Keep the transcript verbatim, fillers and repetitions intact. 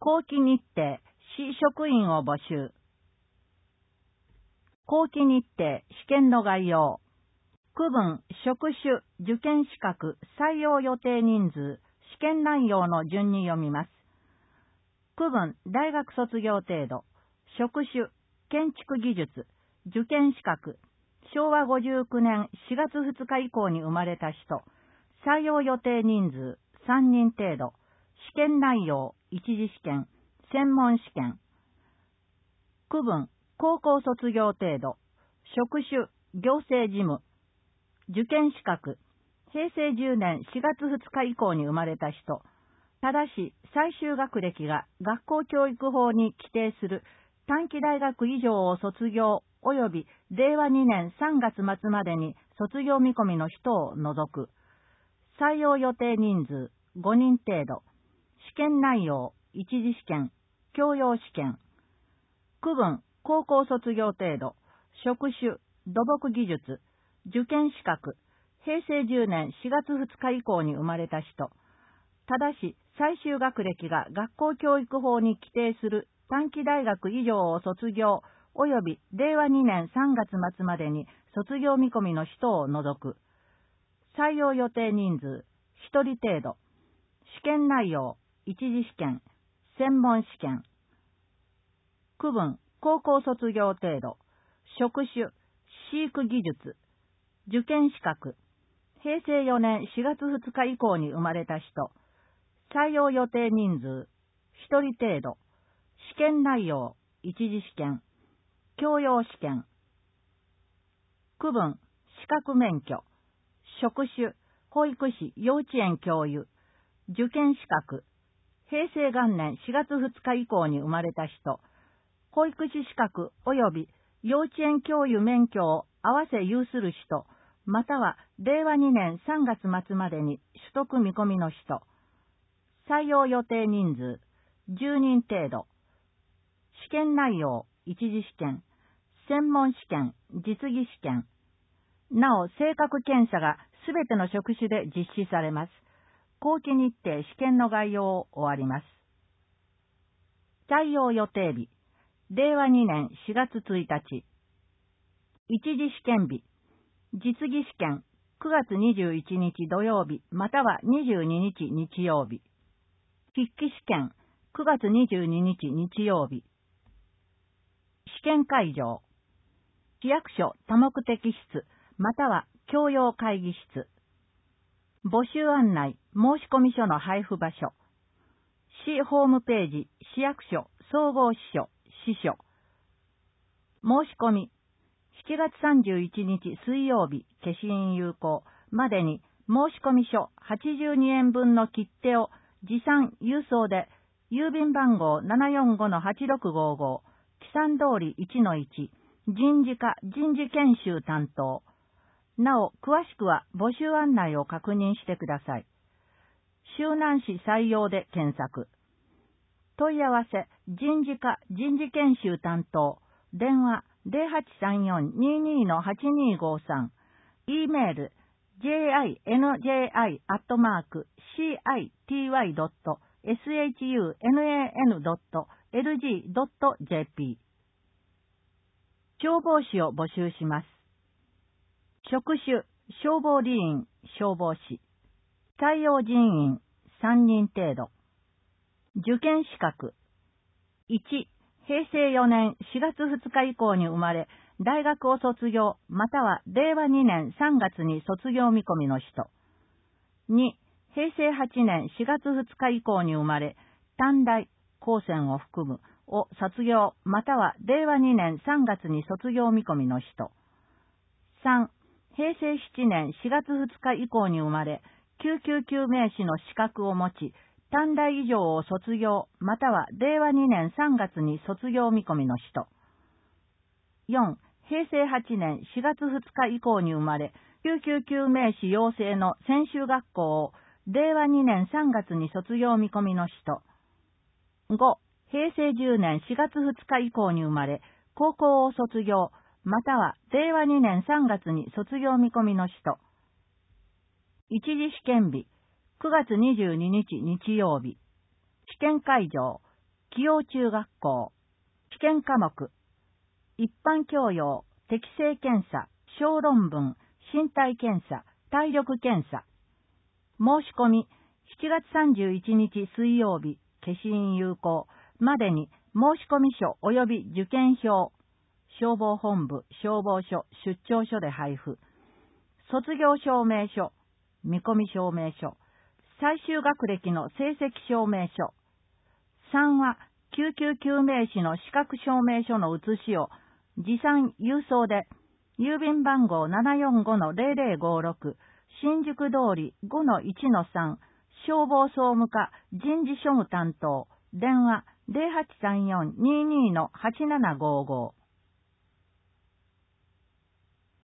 後期日程、市職員を募集。後期日程、試験の概要。区分、職種、受験資格、採用予定人数、試験内容の順に読みます。区分、大学卒業程度。職種、建築技術。受験資格、しょうわごじゅうきゅうねんしがつふつか以降に生まれた人。採用予定人数、さんにん程度。試験内容、一次試験、専門試験。区分、高校卒業程度。職種、行政事務。受験資格、へいせいじゅうねんしがつふつか以降に生まれた人。ただし、最終学歴が学校教育法に規定する短期大学以上を卒業及びれいわにねんさんがつ末までに卒業見込みの人を除く。採用予定人数ごにん程度。試験内容一次試験、教養試験。区分、高校卒業程度。職種、土木技術。受験資格、へいせいじゅうねんしがつふつか以降に生まれた人。ただし、最終学歴が学校教育法に規定する短期大学以上を卒業及びれいわにねんさんがつ末までに卒業見込みの人を除く。採用予定人数ひとり程度。試験内容一次試験、専門試験。区分、高校卒業程度。職種、飼育技術。受験資格、へいせいよねんしがつふつか以降に生まれた人。採用予定人数ひとり程度。試験内容一次試験、教養試験。区分、資格免許。職種、保育士幼稚園教諭。受験資格、へいせい元年しがつふつか以降に生まれた人。保育士資格及び幼稚園教諭免許を合わせ有する人、またはれいわにねんさんがつ末までに取得見込みの人。採用予定人数じゅうにん程度。試験内容一次試験、専門試験、実技試験。なお、性格検査がすべての職種で実施されます。後期日程試験の概要を終わります。採用予定日、れいわにねんしがつついたち。一次試験日、実技試験くがつにじゅういちにち土曜日またはにじゅうににち日曜日。筆記試験くがつにじゅうににち日曜日。試験会場、市役所多目的室または教養会議室。募集案内、申込書の配布場所。市ホームページ、市役所、総合支所、支所。申し込み、しちがつさんじゅういちにち水曜日、消印有効までに申込書はちじゅうにえんぶんの切手を持参郵送で、郵便番号 ななよんごのはちろくごご、木山通り いちのいち、人事課人事研修担当。なお、詳しくは募集案内を確認してください。周南市採用で検索。問い合わせ、人事課人事研修担当。電話 ゼロはちさんよんにーにーのはちにーごさん。e メール ジェイアイエヌジェイアイ アットマーク シーアイティーワイ ドット エスエイチユーエヌエーエヌ ドット エルジー ドット ジェーピー。消防士を募集します。職種、消防理員、消防士。採用人員、さんにん程度。受験資格。いち、へいせいよねんしがつふつか以降に生まれ、大学を卒業、またはれいわにねんさんがつに卒業見込みの人。に、へいせいはちねんしがつふつか以降に生まれ、短大、高専を含む、を卒業、またはれいわにねんさんがつに卒業見込みの人。さん、へいせいしちねんしがつふつか以降に生まれ、救急救命士の資格を持ち、短大以上を卒業、またはれいわにねんさんがつに卒業見込みの人。よん、へいせいはちねんしがつふつか以降に生まれ、救急救命士養成の専修学校をれいわにねんさんがつに卒業見込みの人。ご、へいせいじゅうねんしがつふつか以降に生まれ、高校を卒業、またはれいわにねんさんがつに卒業見込みの人。一次試験日、くがつにじゅうににち日曜日。試験会場、 紀陽中学校、試験科目、一般教養、適性検査、小論文、身体検査、体力検査。申し込み、しちがつさんじゅういちにち水曜日、消印有効までに申し込み書及び受験票、消防本部、消防署、出張所で配布。卒業証明書、見込み証明書、最終学歴の成績証明書。さんは、救急救命士の資格証明書の写しを持参郵送で、郵便番号 ななよんごのゼロゼロごろく、新宿通り ごのいちのさん、消防総務課人事処務担当、電話 ゼロはちさんよんにーにーのはちななごーごー。